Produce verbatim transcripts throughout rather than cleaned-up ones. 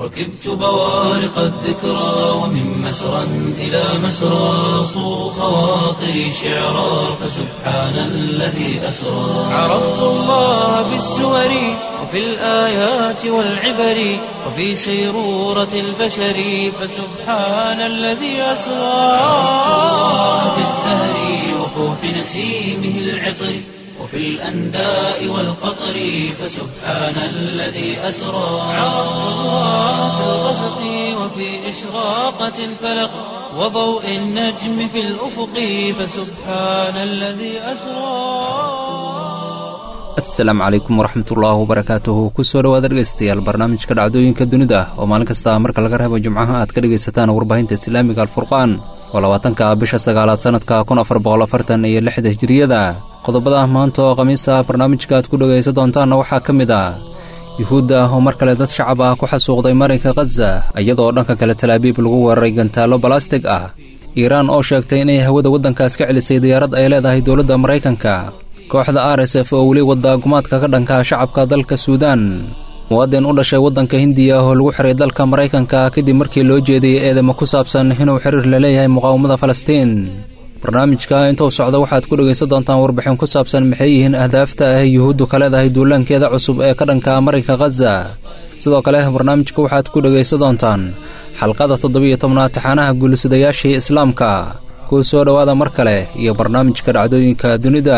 ركبت بوارق الذكرى ومن مسرى إلى مسرى صو خواطري شعرا فسبحان الذي أسرى عرفت الله بالسور وفي الآيات والعبر وفي سيرورة البشر فسبحان الذي أسرى في الزهر وفوح نسيمه العطر وفي الأنداء والقطر فسبحان الذي أسرى عرفت الله في الغسق وفي إشراقة الفلق وضوء النجم في الأفق فسبحان الذي أسرى. asalaamu calaykum waraxmatullaahi wabarakaatuhu kusoo dhawaad dhegaystayaal barnaamijka dhacdooyinka dunida oo maalin kasta marka laga reebo jimcaha aad ka dhegaysataan warbaahinta islaamiga alfurqaan waa labaatanka bisha sagaalaad sanadka kun afar boqol afartan iyo lixda hijiriyada qodobada maanta oo khamiisa barnaamijka aad ku dhegaysan doontaanna waxaa ka mid ah yuhuudda oo mar kale dad shacab ah ku xasuuqday marinka khaza iyadoo dhanka kale talaabiib lagu weeraray gantaallo balastig ah iiraan oo sheegtay inay hawada waddankaas ka celisay diyaarad ay leedahay dowladda maraykanka kooxda r s f oo weli wadda gumaadka ka dhanka shacabka dalka suudaan muwaadin u dhashay waddanka hindiya oo lagu xiray dalka maraykanka kadib markii loo jeediyey eedamo ku saabsan inuu xiriir la leeyahay muqaawamada falastiin barnaamijka intuu socda waxaad ku dhegaysan doontaan warbixin ku saabsan maxay yihiin ahdaafta ah yuhuuddu ka leedahay duulaankeeda cusub ee ka dhanka marinka khaza sidoo kale barnaamijka waxaad ku dhegaysan doontaan xalqada toddobiyo tobnaad taxaanaha guulisadayaashii islaamka kuu soo dhowaada mar kale iyo barnaamijka dhacdooyinka dunida.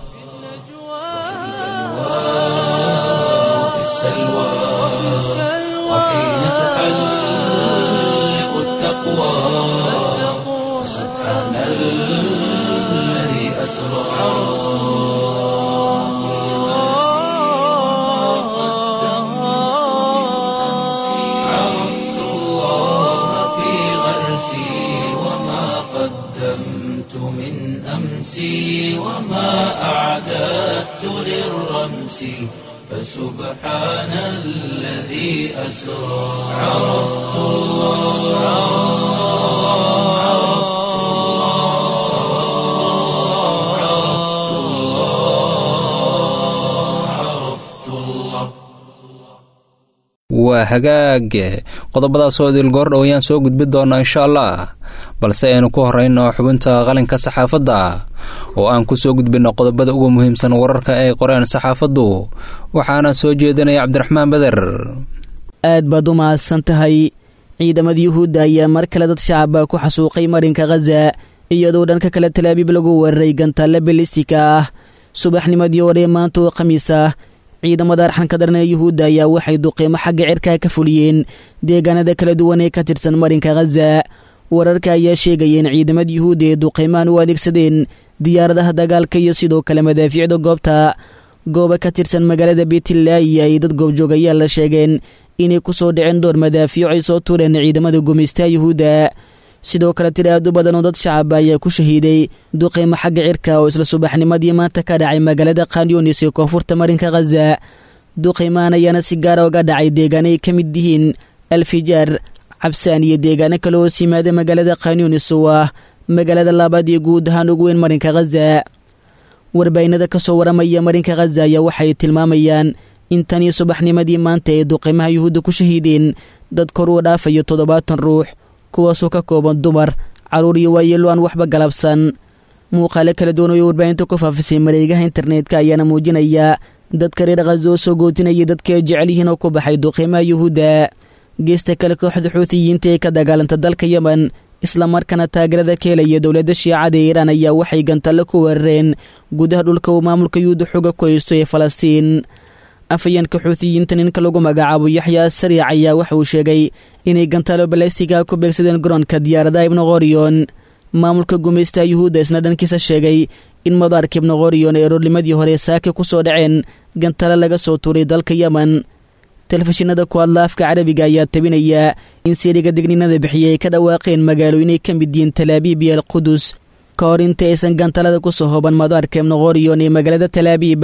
السلوى وحين تحلق التقوى سبحان الذي أسرى عرفت الله في غرسي وما قدمت من أمسي وما أعددت للرمس فسبحان الذي أسرى عرفت الله عرفت الله عرفت الله waa hagaag qodobadaasoo idil goordhow ayaan soo gudbin doonaa insha allah balse aynu ku horrayno xubinta qalinka saxaafadda oo aan ku soo gudbinno qodobada ugu muhiimsan wararka ay qoreen saxaafaddu waxaana soo jeedinaya cabdiraxmaan beder. aad baad u mahadsan tahay. ciidamada yuhuudda ayaa mar kale dad shacaba ku xasuuqay marinka khaza iyadoo dhanka kale talaabiib lagu weeraray gantaalle bilistika ah subaxnimadii hore maanta oo khamiis ah. ciidamada arxanka daran ee yuhuudda ayaa waxay duqeymo xagga cirkaa ka fuliyeen deegaanada kala duwan ee ka tirsan marinka khaza. wararka ayaa sheegaya in ciidamada yuhuudda ee duqeymaan u adeegsadeen diyaaradaha dagaalka iyo sidoo kale madaafiicda goobta gooba ka tirsan magaalada beetlaayi ay dad goobjoogayaal la sheegeen inay ku soo dhaceen door madaafiic ay soo tuureen ciidamada gumaystaha yuhuudda. sidoo kale tiro aad u badan oo dad shacab ayaa ku shahiiday duqeymo xagga cirka oo isla subaxnimadii maanta ka dhacay magaalada khanyonis ee koonfurta marinka khaza. duqeymaan ayaana si gaara uga dhacay deegaano ay ka mid yihiin alfijaar cabsaan iyo deegaano kale oo simaada magaalada khanyonis oo ah magaalada labaad iyo guud ahaan ugu weyn marinka khaza. warbaahinada ka soo waramaya marinka khaza ayaa waxay tilmaamayaan in tanii subaxnimadii maanta ay duqeymaha yuhuudda ku shahiideen dad kor uu dhaafayo toddobaatan ruux kuwaasoo ka kooban dumar carruur iyo waayeelo aan waxba galabsan. muuqaale kala duwan oo warbaahinta ku faafisay mareegaha internetka ayaana muujinaya dadka reer khaza oo soo gootinaya dadka ay jecel yihiin oo ku baxay duqeymaha yuhuudda. geesta kale kooxda xuutiyiinta ee ka dagaalanta dalka yemen islamarkaana taageerada ka helaya dowladda shiicada ee iiraan ayaa waxay gantalle ku weerareen gudaha dhulka uu maamulka yuhuudda xoga ku haysto ee falastiin. afayeenka xuutiyiinta ninka lagu magacaabo yaxya sariic ayaa waxa uu sheegay inay gantaalo balastiga ku beegsadeen garoonka diyaaradaha ibnu qoriyon. maamulka gumaystaha yuhuudda isna dhankiisa sheegay in madaarka ibnu qoriyon ee roornimadii hore saaka ku soo dhaceen gantaalo laga soo tuuray dalka yemen. telefishinada ku hadla afka carabiga ayaa tabinaya in siriga digninada bixiyay ay ka dhawaaqeen magaalooyinay ka mid yihiin talaabiib iyo alqudus ka hor inta aysan gantalada ku soo hoban madaarka ibnu qoriyon ee magaalada talaabiib.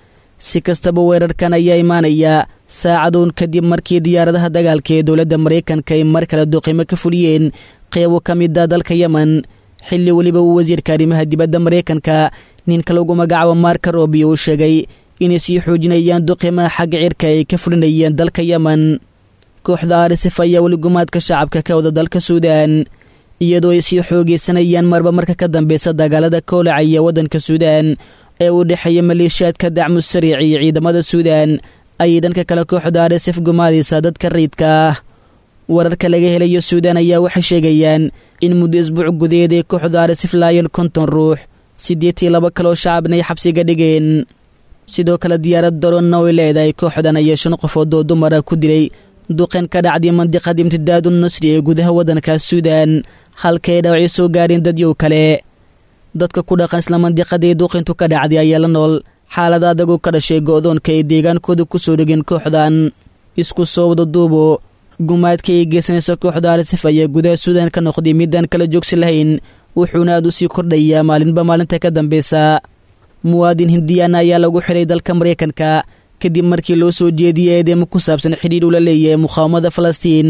si kastaba weerarkan ayaa imaanaya saacadoon kadib markii diyaaradaha dagaalka ee dowladda maraykanka ay mar kale duqeymo ka fuliyeen qeybo ka mid a dalka yemen xilli weliba uu wasiirka arrimaha dibadda maraykanka ninka lagu magacaabo marka robio uu sheegay inay sii xoojinayaan duqeymaha xagga cirka ay ka fulinayeen dalka yemen. kooxda R S F ayaa weli gumaadka shacabka ka wada dalka suudaan iyadoo ay sii xoogeysanayaan marba marka ka dambeysa dagaalada koolacaya waddanka suudaan ee u dhexeeya maleeshiyaadka dacmu sariic iyo ciidamada suudaan ayay dhanka kale kooxda R S F gumaadaysaa dadka rayidka ah wararka laga helayo suudaan ayaa waxay sheegayaan in muddo isbuuc gudaheed ee kooxda R S F laayeen konton ruux siddeed iyo laba kaloo shacabna ay xabsiga dhigeen sidoo kale diyaarad daronna way leedahay kooxdan ayaa shan qofood oo dumara ku dilay duqeen ka dhacday mandiqada imtidaadu nusri ee gudaha waddankaas suudaan halkay dhaawacyo soo gaareen dadyow kale dadka ku dhaqan isla mandiqadii duqintu ka dhacday ayaa la nool xaalada adagoo ka dhashay go'doonka ay deegaankooda ku soo dhegeen kooxdan isku soo wada duubo gumaadka ay geysanaysa kooxda R S F ayaa gudaha suudaan ka noqday midaan kala joogsi lahayn wuxuuna aad u sii kordhayaa maalinba maalinta ka dambeysa muwaadin hindiyaan ayaa lagu xiray dalka maraykanka kadib markii loo soo jeediyey eedeemo ku saabsan xidhiidh ula leeyahay muqaawamada falastiin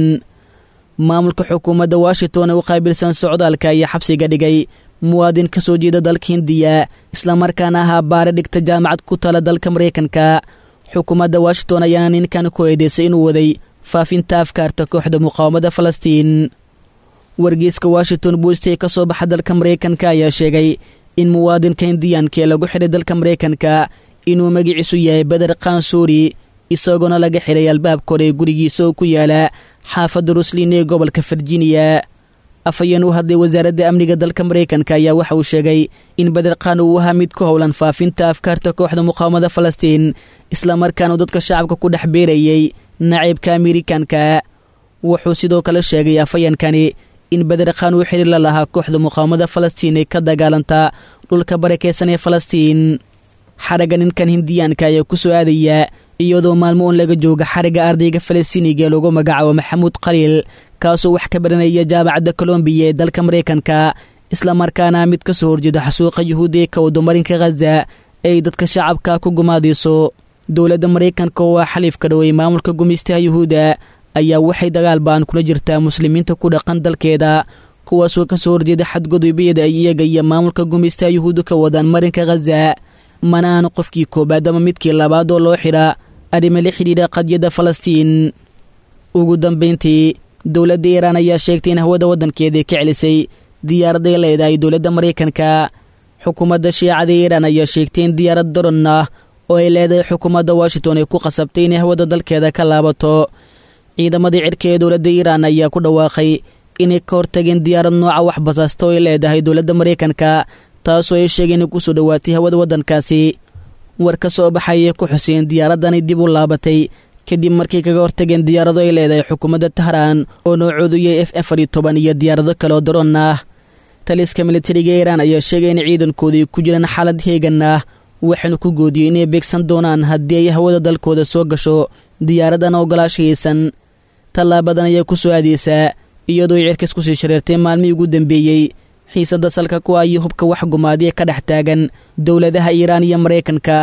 maamulka xukuumadda washington ee u qaabilsan socdaalka ayaa xabsiga dhigay muwaadin ka soo jeeda dalka hindiya islamarkaana ahaa baare dhigta jaamacad ku tala dalka maraykanka xukuumadda washington ayaana ninkan ku eedeysay inuu waday faafinta afkaarta kooxda muqaawamada falastiin wargeyska washington post ee ka soo baxa dalka maraykanka ayaa sheegay in muwaadinka hindiyaanka ee lagu xiray dalka maraykanka inuu magiciisu yahay beder kansuuri isagoona laga xiray albaabka hore ee gurigiisa oo ku yaala xaafadda ruslin ee gobolka virginia afhayeen u hadlay wasaaradda amniga dalka maraykanka ayaa waxa uu sheegay in beder khan uu ahaa mid ku howlan faafinta afkaarta kooxda muqaawamada falastiin islamarkaanu dadka shacabka ku dhex beerayay naciibka amerikanka wuxuu sidoo kale sheegay afhayeenkani in beder khan uu xiriir la lahaa kooxda muqaawamada falastiin ee ka dagaalanta dhulka barakeysan ee falastiin xaragga ninkan hindiyaanka ayaa ku soo aadaya iyadoo maalmo uun laga jooga xarigga ardayga falastiiniga ee lagu magacaabo maxamuud khaliil kaasoo wax ka baranaya jaamacadda colombiya ee dalka maraykanka islamarkaana mid ka soo horjeeda xasuuqa yuhuudi ee ka wadamarinka khaza ay dadka shacabka ku gumaadayso dowladda maraykanka oo ah xaliifka dhowey maamulka gumaystaha yuhuudda ayaa waxay dagaal baan kula jirtaa muslimiinta ku dhaqan dalkeeda kuwaasoo ka soo horjeeda xadgudubyada ay iyaga iyo maamulka gumaystaha yuhuudda ka wadaan marinka khaza mana aanu qofkii koobaad ama midkii labaad oo loo xidha arrimo la xidhiidha qadiyadda falastiin ugu dambayntii dowladda iiraan ayaa sheegtay in hawada waddankeedii ka celisay diyaaraday leedahay dowladda maraykanka xukuumadda shiicada iiraan ayaa sheegtay in diyaarad daron ah oo ay leedahay xukuumadda washington ay ku qasabtay inay hawada dalkeeda ka laabato ciidamadii cirka ee dowladda iiraan ayaa ku dhawaaqay inay ka hortageen diyaarad nooca wax basaasta oo ay leedahay dowladda maraykanka taasoo ay sheegeen inay ku soo dhowaatay hawada waddankaasi war ka soo baxayay ku xuseen diyaaradani dib u laabatay kadib markii kaga hortageen diyaarado ay leedahay xukuumadda tahraan oo noocoodu yahay f afar iyo toban iyo diyaarado kale oo daroon ah taliska militariga iiraan ayaa sheegay in ciidankooda ay ku jiraan xaalad heegan ah waxaanu ku goodiyey inay beegsan doonaan haddii ay hawada dalkooda soo gasho diyaaradan ogolaashaysan tallaabadan ayaa ku soo aadaysaa iyadoo ay cirkas ku sii shareertay maalmihii ugu dambeeyey xiisadda salka ku ah iyo hubka wax gumaadiya ka dhex taagan dowladaha iiraan iyo maraykanka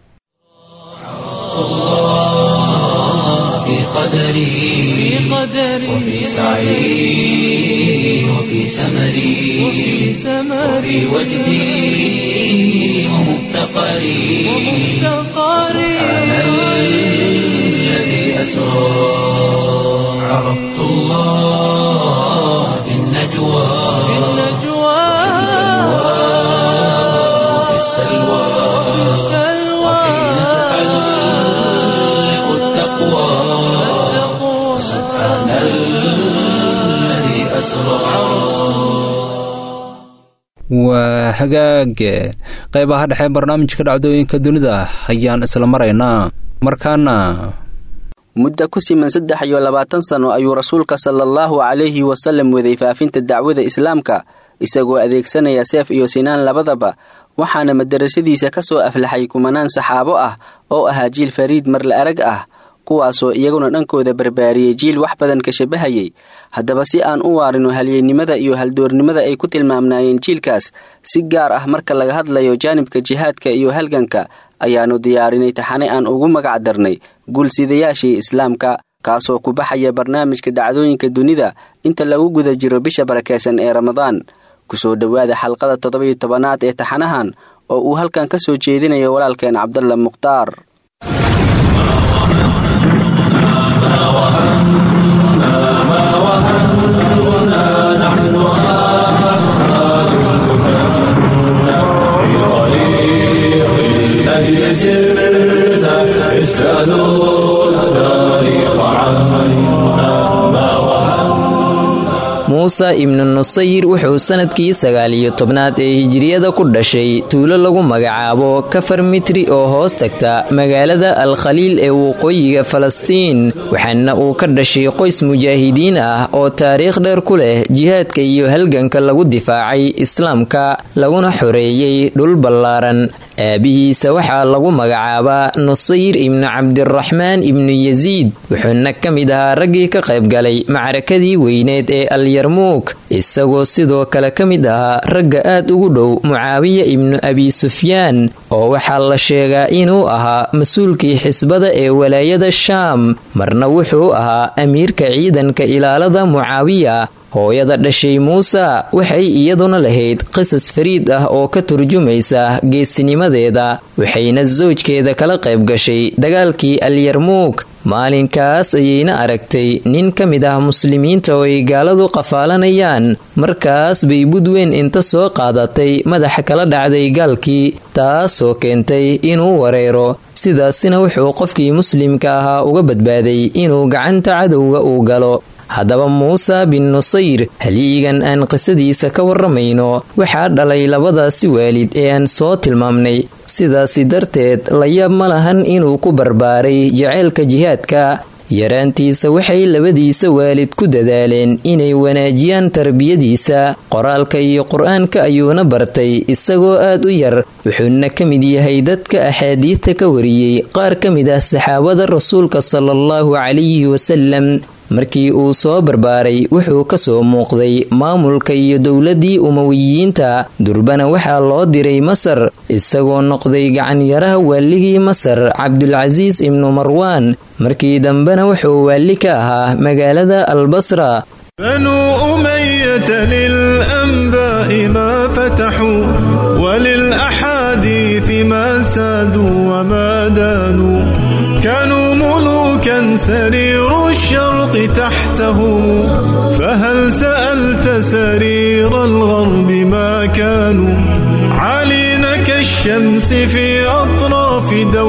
وفي سعي وفي سمري وفي وجدي ومفتقري سبحان الذي أسرى عرفت الله في النجوى وفي السلوى وحين تحلق التقوى سبحان الذي أسرى waa hagaag qaybaha dhexe barnaamijka dhacdooyinka dunida ayaan isla maraynaa markaana muddo ku siman saddex iyo labaatan sano ayuu rasuulka sala allahu calayhi wasallam waday faafinta dacwada islaamka isagoo adeegsanaya seef iyo sinaan labadaba waxaana madarasadiisa ka soo aflaxay kumanaan saxaabo ah oo ahaa jiil fariid marla arag ah kuwaasoo iyaguna dhankooda barbaariyey jiil wax badan ka shabahayay haddaba si aan u waarino halyeennimada iyo haldoornimada ay ku tilmaamnaayeen jiilkaas si gaar ah marka laga hadlayo jaanibka jihaadka iyo halganka ayaanu diyaarinay taxane aan ugu magac darnay guulsidayaashii islaamka kaasoo ku baxaya barnaamijka dhacdooyinka dunida inta lagu guda jiro bisha barakeysan ee ramadaan kusoo dhowaada xalqada toddoba-iyo tobanaad ee taxanahan oo uu halkan ka soo jeedinayo walaalkeen cabdalla mukhtaar muuse ibnu nusayr wuxuu sanadkii sagaal iyo tobnaad ee hijriyada ku dhashay tuulo lagu magacaabo kafar mitri oo hoos tagta magaalada al-khaliil ee waqooyiga falastiin waxaana uu ka dhashay qoys mujaahidiin ah oo taariikh dheer ku leh jihaadka iyo halganka lagu difaacay islaamka laguna xoreeyey dhul ballaaran aabihiisa waxaa lagu magacaabaa nusayr ibnu cabdiraxmaan ibnu yasiid wuxuuna ka mid ahaa raggii ka qayb galay macrakadii weyneed ee alyarmuuk isagoo sidoo kale ka mid ahaa ragga aad ugu dhow mucaawiya ibnu abi sufyaan oo waxaa la sheegaa inuu ahaa mas-uulkii xisbada ee walaayada shaam marna wuxuu ahaa amiirka ciidanka ilaalada mucaawiya hooyada dhashay muuse waxay iyaduna lahayd qisas fariid ah oo ka turjumaysa geesinimadeeda waxayna sawjkeeda kala qayb gashay dagaalkii alyarmuuk maalinkaas ayayna aragtay nin ka mid ah muslimiinta oo ay gaaladu qafaalanayaan markaas bay budweyn inta soo qaadatay madaxa kala dhacday gaalkii taasoo keentay inuu wareero sidaasina wuxuu qofkii muslimka ahaa uga badbaaday inuu gacanta cadowga uu galo haddaba muuse bin nusayr halyigan aan qisadiisa ka warramayno waxaa dhalay labadaasi waalid ee aan soo tilmaamnay sidaasi darteed la yaab ma lahan inuu ku barbaaray jaceylka jihaadka yaraantiisa waxay labadiisa waalid ku dadaaleen inay wanaajiyaan tarbiyadiisa qoraalka iyo qur-aanka ayuuna bartay isagoo aad u yar wuxuuna ka mid yahay dadka axaadiidta ka wariyey qaar ka mid ah saxaabada rasuulka salaallahu calayhi wasalam markii uu soo barbaaray wuxuu ka soo muuqday maamulka iyo dowladii umawiyiinta durbana waxaa loo diray masar isagoo noqday gacanyaraha waaligii masar cabdulcasiis ibnu marwaan markii dambena wuxuu waali ka ahaa magaalada albasra بنو أمية للأنباء ما فتحوا وللأحاديث ما سادوا وما دانوا كانوا ملوكا سرير الشرق تحتهم فهل سألت سرير الغرب ما كانوا عالين كالشمس في أطراف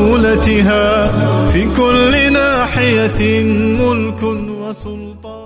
دولتها في كل ناحية ملك وسلطان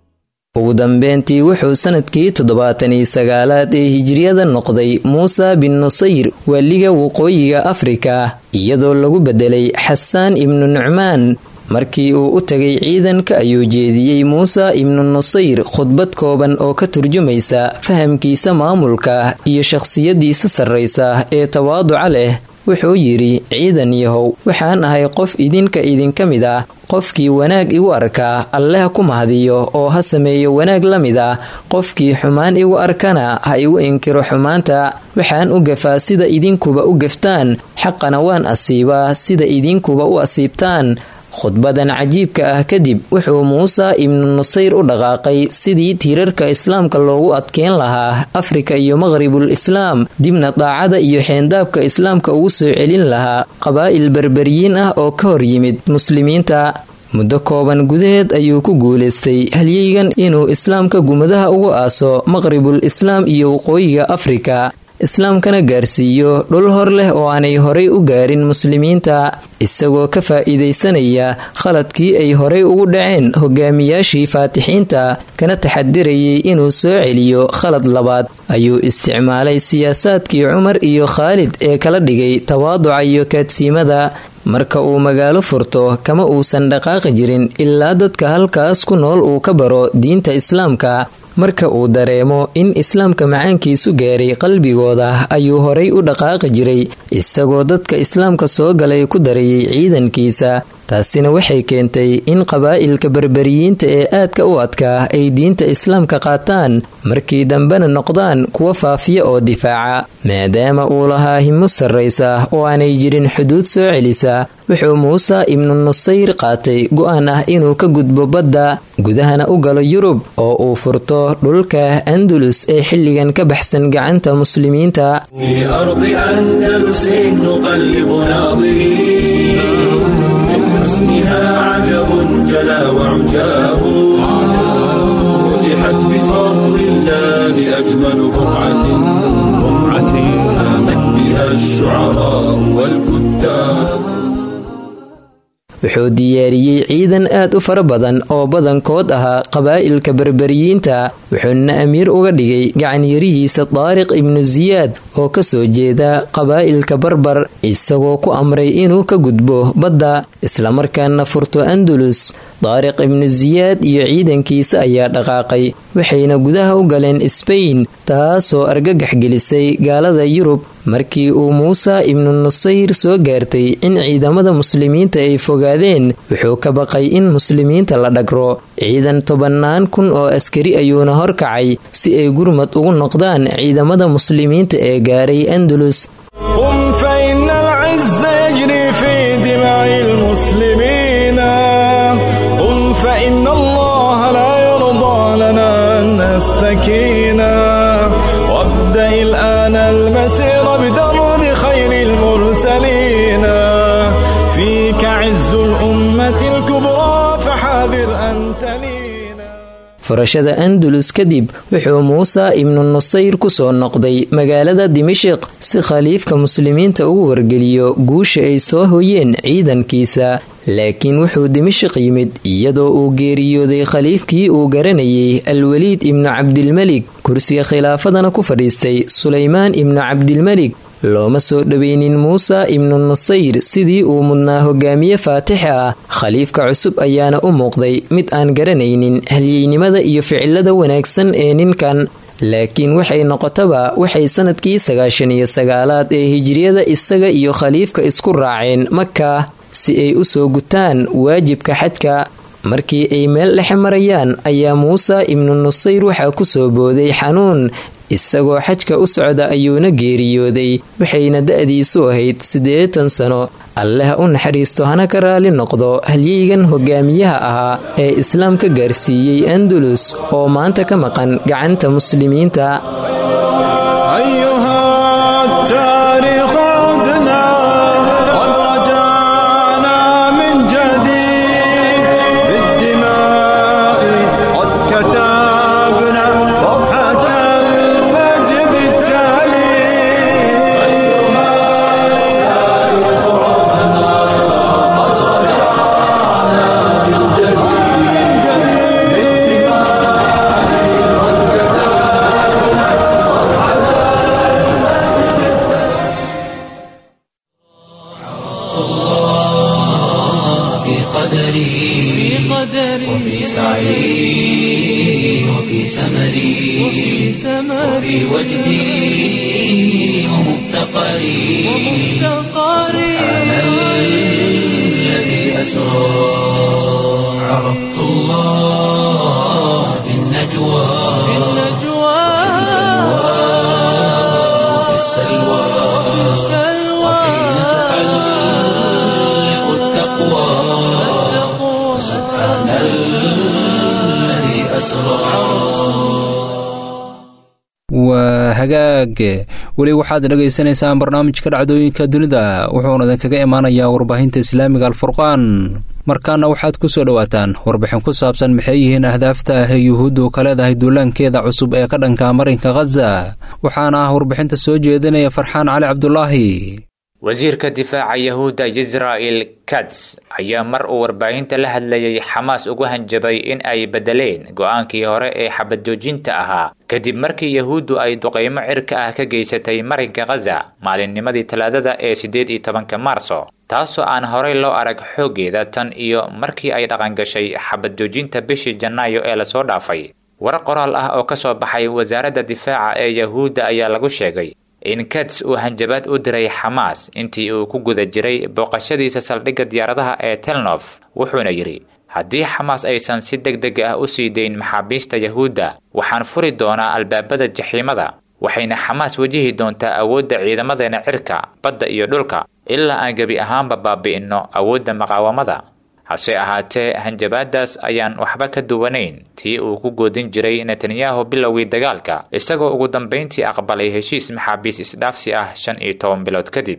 ugu dambeyntii wuxuu sanadkii toddobaatan iyo sagaalaad ee hijriyada noqday muuse bin nusayr waaliga waqooyiga afrika iyadoo lagu bedelay xasaan ibnu nucmaan markii uu u tagay ciidanka ayuu jeediyey muuse ibnu nusayr khudbad kooban oo ka turjumaysa fahamkiisa maamulka iyo shakhsiyadiisa sarraysa ee tawaaduca leh wuxuu yidhi ciidan yahow waxaan ahay qof idinka idinka mid ah qofkii wanaag igu arkaa alleh ku mahadiyo oo ha sameeyo wanaag la mid ah qofkii xumaan igu arkana ha igu inkiro xumaanta waxaan u gafaa sida idinkuba u gaftaan xaqana waan asiibaa sida idinkuba u asiibtaan khudbadan cajiibka ah kadib wuxuu muuse ibnu nusayr u dhaqaaqay sidii tiirarka islaamka loogu adkeyn lahaa afrika iyo maqhribul islaam dibna daacada iyo xeendaabka islaamka ugu soo celin lahaa qabaa'il berberiyiin ah oo ka hor yimid muslimiinta muddo kooban gudaheed ayuu ku guulaystay halyeygan inuu islaamka gumadaha ugu aaso maqhribul islaam iyo waqooyiga afrika islaamkana gaarsiiyo dhul hor leh oo aanay horay u gaarin muslimiinta isagoo ka faa'iidaysanaya khaladkii ay horay ugu dhaceen hogaamiyaashii faatixiinta kana taxadirayay inuu soo celiyo khalad labaad ayuu isticmaalay siyaasaadkii cumar iyo khaalid ee kala dhigay tawaaduca iyo kaadsiimada marka uu magaalo furto kama uusan dhaqaaqi jirin ilaa dadka halkaas ku nool uu ka baro diinta islaamka marka uu dareemo in islaamka macaankiisu gaaray qalbigooda ayuu horay u dhaqaaqi jiray isagoo dadka islaamka soo galay ku darayay ciidankiisa taasina waxay keentay in qabaa'ilka berberiyiinta ee aadka u adkaa ay diinta islaamka qaataan markii dambena noqdaan kuwa faafiya oo difaaca maadaama uu lahaa himo sarraysa oo aanay jirin xuduud soo celisa wuxuu muuse ibnu nusayr qaatay go'aan ah inuu ka gudbo badda gudahana u galo yurub oo uu furto dhulka andalus ee xilligan ka baxsan gacanta muslimiinta حسنها عجب تلا وعجاب فتحت بفضل الله أجمل بقعة بقعة هامت بها الشعراء والكتاب. wuxuu diyaariyey ciidan aad u fara badan oo badankood ahaa qabaa'ilka berberiyiinta wuxuuna amiir uga dhigay gacanyarihiisa daariq ibnu siyaad oo ka soo jeeda qabaa'ilka barbar isagoo ku amray inuu ka gudbo badda islamarkaana furto andalus. daariq ibnu siyaad iyo ciidankiisa ayaa dhaqaaqay waxayna gudaha u galeen sbain taasoo argagax gelisay gaalada yurub. markii uu muusa ibnu nusayr soo gaartay in ciidamada muslimiinta ay fogaadeen wuxuu ka baqay in muslimiinta la dhagro. ciidan tobannaan kun oo askari ayuuna horkacay si ay gurmad ugu noqdaan ciidamada muslimiinta ee gaaray andalus. قم فإن العز يجري في دماء المسلمين قم فإن الله لا يرضى لنا أن نستكينا وابدأ الآن المسير بدرب خير المرسلين فيك عز الأمة الكبرى فحاذر أن تلينا. furashada andalus kadib wuxuu muusa ibnu nusayr ku soo noqday magaalada dimashiq si khaliifka muslimiinta ugu wargeliyo guusha ay soo hoyeen ciidankiisa. laakiin wuxuu dimashiq yimid iyadoo uu geeriyooday khaliifkii uu garanayay alwaliid ibnu cabdilmelig kursiga khilaafadana ku fadhiistay sulaymaan ibnu cabdilmelig. looma soo dhoweynin muusa ibnu nusayr sidii uu mudnaa hogaamiye faatix ah. khaliifka cusub ayaana u muuqday mid aan garanaynin halyeynimada iyo ficilada wanaagsan ee ninkan. laakiin waxay noqotaba waxay sanadkii sagaashan iyo sagaalaad ee hijriyada isaga iyo khaliifka isku raaceen maka si ay u soo gutaan waajibka xajka. markii ay meel dhexe marayaan ayaa muusa ibnu nusayr waxaa ku soo booday xanuun isagoo xajka u socda ayuuna geeriyooday waxayna da'diisu ahayd siddeetan sano. alleh u naxariisto hana ka raali noqdo halyeygan hogaamiyaha ahaa ee islaamka gaarsiiyey andalus oo maanta ka maqan gacanta muslimiinta. وفي سعي وفي سمري وفي وجدي ومفتقري سبحان الذي أسرى عرفت الله في النجوى وفي السلوى وحين تحلق التقوى سبحان الذي أسرى. waa hagaag weli waxaad dhagaysanaysaan barnaamijka dhacdooyinka dunida wuxuuna idinkaga imaanayaa warbaahinta islaamiga alfurqaan. markaana waxaad ku soo dhowaataan warbixin ku saabsan maxay yihiin ahdaafta ah ee yuhuuddu ka leedahay duulaankeeda cusub ee ka dhanka marinka khaza. waxaana ah warbixinta soo jeedinaya farxaan cali cabdulaahi. wasiirka difaaca yahuudda Israel Katz ayaa mar uu warbaahinta la hadlayay Xamaas ugu hanjabay in ay bedeleen go'aankii hore ee xabad joojinta ahaa kadib markii yahuuddu ay duqeymo cirka ah ka geysatay marinka Gaza maalinnimadii Talaadada ee siddeed iyo tobanka Maarso, taasoo aan horey loo arag xoogeeda tan iyo markii ay dhaqan gashay xabad joojinta bishii Janaayo ee la soo dhaafay. war qoraal ah oo ka soo baxay wasaaradda difaaca ee yahuudda ayaa lagu sheegay in Katz uu hanjabaad u diray Xamaas intii uu ku guda jiray booqashadiisa saldhigga diyaaradaha ee Tel Aviv, wuxuuna yiri haddii Xamaas aysan si degdeg ah u sii deyn maxaabiista yahuudda waxaan furi doonaa albaabada jaxiimada, waxayna Xamaas wajihi doontaa awoodda ciidamadeena cirka, badda iyo dhulka ilaa aan gabi ahaanba baabi'ino awoodda maqaawamada. hase ahaatee hanjabaadaas ayaan waxba ka duwanayn tii uu ku goodin jiray Netanyahu bilowgii dagaalka, isagoo ugu dambeyntii aqbalay heshiis maxaabiis isdhaafsi ah shan iyo toban bilood kadib.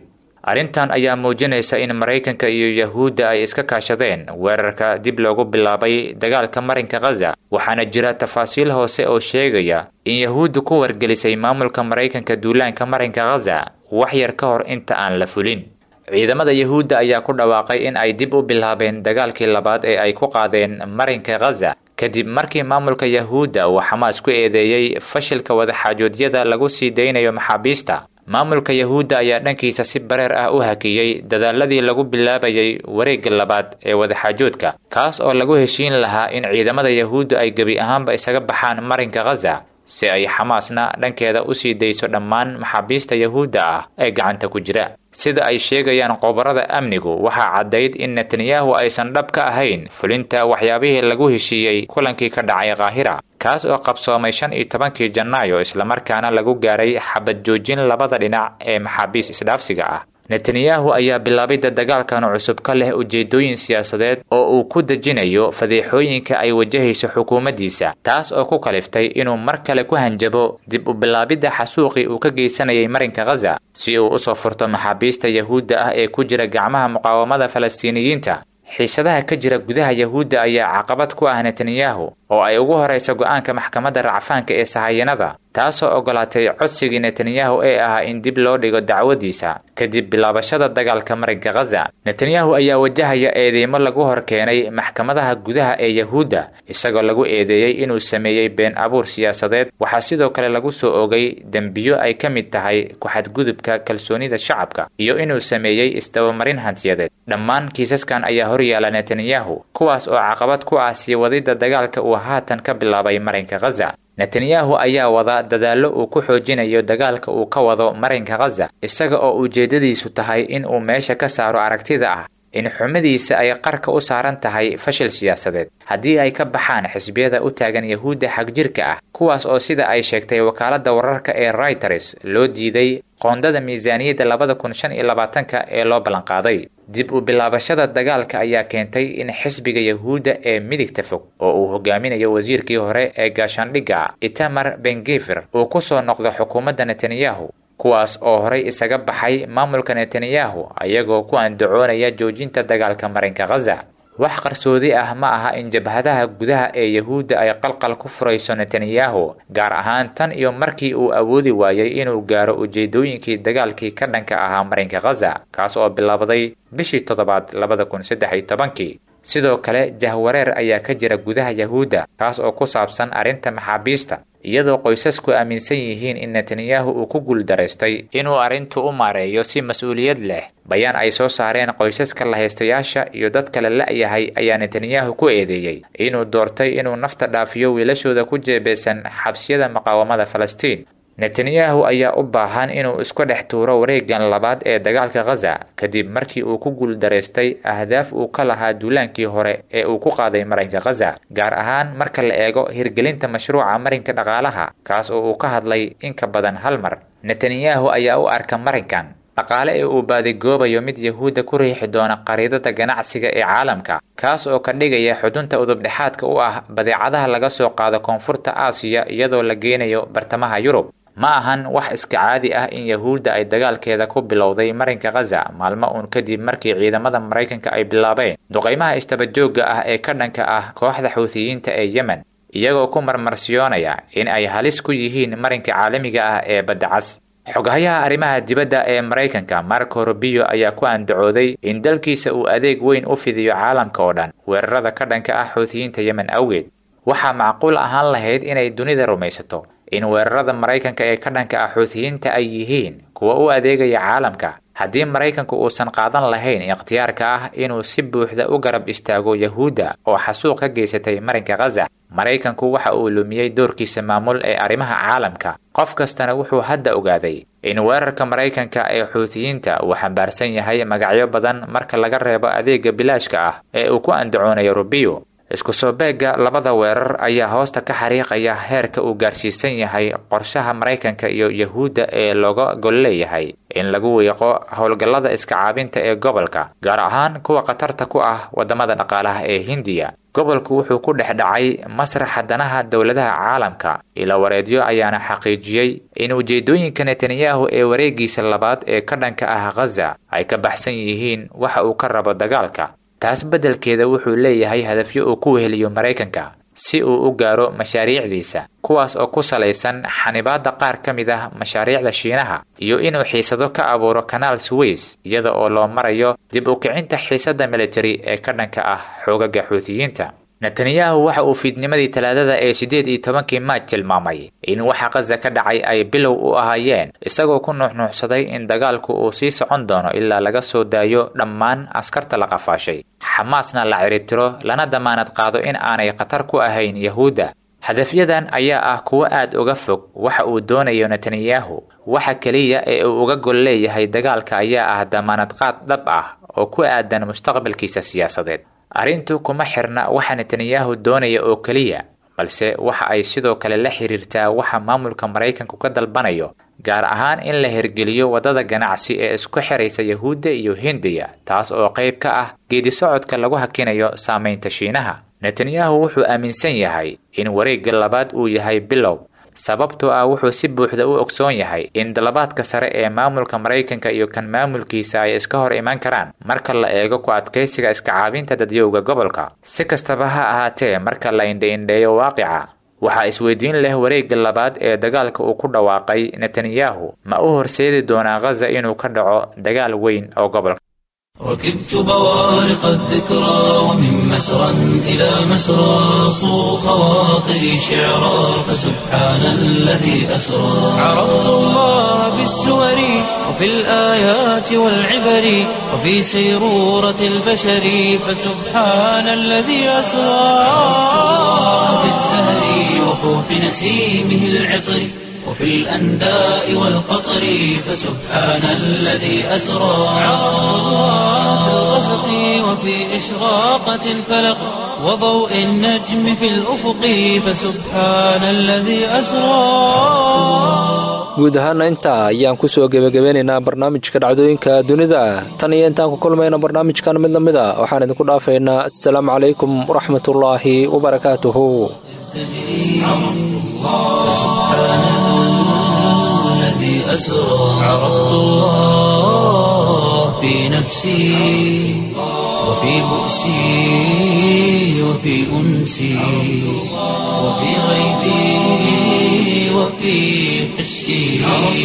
arrintan ayaa muujinaysa in maraykanka iyo yahuudda ay iska kaashadeen weerarka dib loogu bilaabay dagaalka marinka khaza waxaana jira tafaasiil hoose oo sheegaya in yahuuddu ku wargelisay maamulka maraykanka duulaanka marinka khaza wax yar ka hor inta aan la fulin ciidamada yahuudda ayaa ku dhawaaqay in ay dib u bilaabeen dagaalkii labaad ee ay ku qaadeen marinka khaza kadib markii maamulka yahuudda uu xamaas ku eedeeyey fashilka wadaxaajoodyada lagu sii daynayo maxaabiista maamulka yahuudda ayaa dhankiisa si bareer ah u hakiyey dadaaladii lagu bilaabayay wareegga labaad ee wadaxaajoodka kaas oo lagu heshiin lahaa in ciidamada yahuudda ay gebi ahaanba isaga baxaan marinka khaza si ay xamaasna dhankeeda u sii dayso dhammaan maxaabiista yahuudda ah ee gacanta ku jira sida ay sheegayaan qobarada amnigu waxaa caddayd in netanyahu aysan dhab ka ahayn fulinta waxyaabihii lagu heshiiyey kulankii ka dhacay kaahira kaas oo qabsoomay shan iyo tobankii janaayo islamarkaana lagu gaaray xabad joojin labada dhinac ee maxaabiis isdhaafsiga ah netanyahu ayaa bilaabay dagaalkan cusub ka leh ujeedooyin siyaasadeed oo uu ku dejinayo fadeexooyinka ay wajahayso xukuumaddiisa taas oo ku kaliftay inuu mar kale ku hanjabo dib u bilaabidda xasuuqii uu ka geysanayay marinka khaza si uu usoo furto maxaabiista yahuudda ah ee ku jira gacmaha muqaawamada falastiiniyiinta xiisadaha ka jira gudaha yahuudda ayaa caqabad ku ah netanyahu oo ay ugu horaysa go'aanka maxkamadda racfaanka ee sahayanada taasoo ogolaatay codsigii netanyahu ee ahaa in dib loo dhigo dacwadiisa kadib bilaabashada dagaalka marinka khaza netanyahu ayaa wajahaya eedeymo lagu hor keenay maxkamadaha gudaha ee yahuudda isagoo lagu eedeeyey inuu sameeyey been abuur siyaasadeed waxaa sidoo kale lagu soo ogay dembiyo ay ka mid tahay ku-xadgudubka kalsoonida shacabka iyo inuu sameeyey isdabamarin hantiyadeed dhammaan kiisaskan ayaa horyaala netanyahu kuwaas oo caqabad ku ah sii wadidda dagaalka uu haatan ka bilaabay marinka khaza netanyahu ayaa wada dadaallo uu ku xoojinayo dagaalka uu ka wado marinka khaza isaga oo ujeedadiisu tahay in uu meesha ka saaro aragtida ah in xumadiisa ay qarka u saaran tahay fashil siyaasadeed haddii ay ka baxaan xisbiyada u taagan yahuudda xagjirka ah kuwaas oo sida ay sheegtay wakaaladda wararka ee Reuters loo diiday qoondada miisaaniyadda labada kun shan iyo labaatanka ee loo ballanqaaday dib u bilaabashada dagaalka ayaa keentay in xisbiga yahuudda ee midigta fog oo uu hogaaminayo wasiirkii hore ee gaashaandhigga Itamar Ben-Gvir uu ku soo noqdo xukuumadda Netanyahu kuwaas oo horay isaga baxay maamulka Netanyahu ayagoo ku andacoonaya joojinta dagaalka marinka Gaza wax qarsoodi ah ma aha in jabhadaha gudaha ee yahuudda ay qalqal ku furayso Netanyahu gaar ahaan tan iyo markii uu awoodi waayay inuu gaaro ujeedooyinkii dagaalkii ka dhanka ahaa marinka Gaza kaas oo bilaabday bishii toddobaad labada kun saddex iyo tobankii sidoo kale jahwareer ayaa ka jira gudaha yahuudda kaas oo ku saabsan arinta maxaabiista iyadoo qoysasku aaminsan yihiin in Netanyahu uu ku guuldareystay inuu arintu u maareeyo si mas'uuliyad leh bayaan ay soo saareen qoysaska la haystayaasha iyo dad kale la yahay ayaa Netanyahu ku eedeeyay inuu doortay inuu nafta dhaafiyo wiilashooda ku jeebeysan xabsiyada muqaawamada Falastiin Netanyahu ayaa u baahan inuu isku dhex tuuro wareegan labaad ee dagaalka Gaza kadib markii uu ku guuldareystay ahdaaf uu ka lahaa duulaankii hore ee uu ku qaaday marinka Gaza gaar ahaan marka la eego hirgelinta mashruuca marinka dhaqaalaha kaas oo uu ka hadlay in ka badan hal mar Netanyahu ayaa u arka marinkan dhaqaale ee uu baadigoobayo mid yahuudda ku riixi doona qariidada ganacsiga ee caalamka kaas oo ka dhigaya xudunta udubdhexaadka u ah badeecadaha laga soo qaado koonfurta Aasiya iyadoo la geenayo bartamaha Yurub ma ahan wax iska caadi ah in yahuudda ay dagaalkeeda ku bilowday marinka Gaza maalmo uun kadib markii ciidamada Mareykanka ay bilaabeen duqeymaha istabajooga ah ee ka dhanka ah kooxda Xuuthiyiinta ee Yemen iyagoo ku marmarsiyoonaya in ay halis ku yihiin marinka caalamiga ah ee Badda Cas xogayaha arrimaha dibadda ee Mareykanka Marco Rubio ayaa ku andacooday in dalkiisa uu adeeg weyn u fidiyo caalamka oo dhan weerarada ka dhanka ah Xuuthiyiinta Yemen awgeed waxaa macquul ahaan lahayd inay dunida rumaysato in weerarada Mareykanka ee ka dhanka ah Xuuthiyiinta ay yihiin kuwa u adeegaya caalamka haddii Mareykanku uusan qaadan lahayn ikhtiyaarka ah inuu si buuxda u garab istaago yahuudda oo xasuuq ka geysatay marinka Gaza Mareykanku waxa uu lumiyay doorkiisa maamul ee arrimaha caalamka qof kastana wuxuu hadda ogaaday in weerarka Mareykanka ee Xuuthiyiinta uu xambaarsan yahay magacyo badan marka laga reebo adeega bilaashka ah ee uu ku andacoonayo Rubio isku soo beega labada weerar ayaa hoosta ka xariiqaya heerka uu gaarsiisan yahay qorshaha Mareykanka iyo Yahuudda ee looga gol leeyahay in lagu weeqo howlgallada iska caabinta ee gobolka, gaar ahaan kuwa qatarta ku ah wadamada dhaqaalaha ee Hindiya. gobolku wuxuu ku dhexdhacay masraxa danaha dawladaha caalamka. ila wareedyo ayaana xaqiijiyay in ujeedooyinka Netanyahu ee wareegiisa labaad ee ka dhanka ah Gaza ay ka baxsan yihiin waxa uu ka rabo dagaalka. taas bedelkeeda wuxuu leeyahay hadafyo uu ku weheliyo Mareykanka si uu u gaaro mashaariicdiisa, kuwaas oo ku salaysan xanibaadda qaar ka mid ah mashaariicda Shiinaha iyo inuu xiisado ka abuuro kanaal Suez iyada oo loo marayo dib u kicinta xiisadda military ee ka dhanka ah xoogaga Xuutiyiinta. Netanyahu waxa uu fiidnimadii Talaadada ee sideed iyo tobankii Maaj tilmaamay in waxa Gaza ka dhacay ay bilow u ahaayeen, isagoo ku nuuxnuuxsaday in dagaalku uu sii socon doono ilaa laga soo daayo dhammaan askarta la qafaashay, Xamaasna la ciribtiro lana damaanad qaado in aanay qatar ku ahayn Yahuudda. hadafyadan ayaa ah kuwa aad uga fog waxa uu doonayo Netanyahu. waxa kaliya ee uu uga gol leeyahay dagaalka ayaa ah damaanad qaad dhab ah oo ku aadan mustaqbalkiisa siyaasadeed. arrintu kuma xirna waxa Netanyahu doonaya oo kaliya, balse waxa ay sidoo kale la xiriirtaa waxa maamulka Mareykanku ka dalbanayo, gaar ahaan in la hirgeliyo wadada ganacsi ee isku xiraysa Yahuudda iyo Hindiya, taas oo qayb ka ah geedi socodka lagu hakinayo saameynta Shiinaha. Netanyahu wuxuu aaminsan yahay in wareegga labaad uu yahay bilow, sababtoo ah wuxuu si buuxda u ogsoon yahay in dalabaadka sare ee maamulka Mareykanka iyo kan maamulkiisa ay iska hor iman karaan marka la eego ku adkeysiga iska caabinta dadyowga gobolka. si kastaba ha ahaatee, marka la indho-indheeyo waaqica, waxaa isweydiin leh wareegga labaad ee dagaalka uu ku dhawaaqay Netanyahu ma u horseedi doonaa Gaza inuu ka dhaco dagaal weyn oo gobolka. ركبت بوارق الذكرى ومن مسرى إلى مسرى صو خواطري شعرا فسبحان الذي أسرى. عرفت الله بالسور وفي الآيات والعبر وفي سيرورة البشر فسبحان الذي أسرى. بالزهر وفوح نسيمه العطر وفي الأنداء والقطر فسبحان الذي أسرى. في الغسق وفي إشراقة الفلق وضوء النجم في الأفق فسبحان الذي أسرى. guud ahaana intaa ayaan ku soo gebagabeynaynaa barnaamijka dhacdooyinka dunida. tan iyo intaan ku kulmayna barnaamijkan mid lamid a waxaan idinku dhaafaynaa assalaamu calaykum waraxmatullaahi wabarakaatuhu. أسرى. عرفت الله في نفسي وفي بؤسي وفي أنسي وفي غيبي وفي حسي.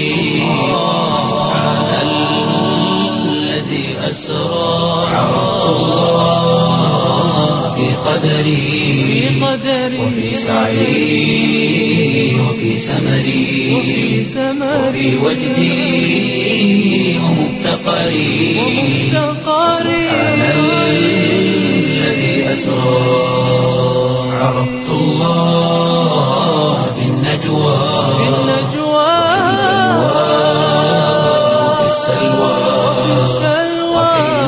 سبحان الذي أسرى. عرفت الله في قدري وفي سعي وفي سمري وفي وجدي ومفتقري. سبحان الذي أسرى. عرفت الله في النجوى وفي السلوى وحين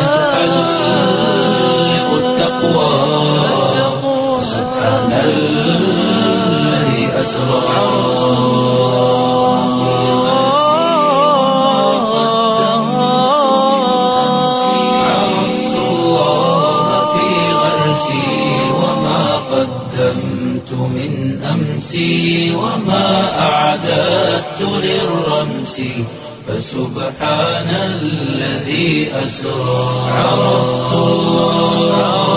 تحلق التقوى. سبحان الذي أسرى. وما أعددت للرمس فسبحان الذي أسرى. عرفت الله